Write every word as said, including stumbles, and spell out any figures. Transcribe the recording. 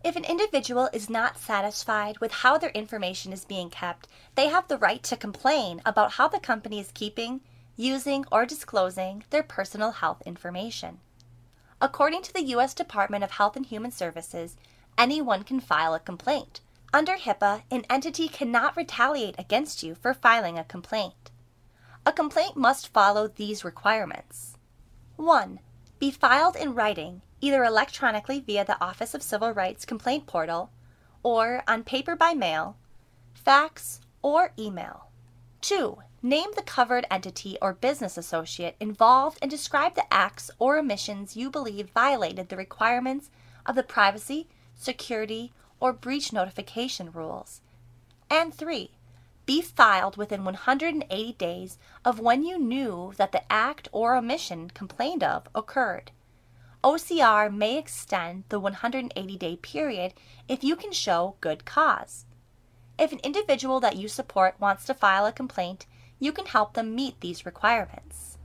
If an individual is not satisfied with how their information is being kept, they have the right to complain about how the company is keeping, using, or disclosing their personal health information. According to the U S Department of Health and Human Services, anyone can file a complaint. Under HIPAA, an entity cannot retaliate against you for filing a complaint. A complaint must follow these requirements. one. Be filed in writing, either electronically via the Office of Civil Rights Complaint Portal, or on paper by mail, fax, or email. two. Name the covered entity or business associate involved and describe the acts or omissions you believe violated the requirements of the privacy, security, or breach notification rules. And three. Be filed within one hundred eighty days of when you knew that the act or omission complained of occurred. O C R may extend the one hundred eighty day period if you can show good cause. If an individual that you support wants to file a complaint, you can help them meet these requirements.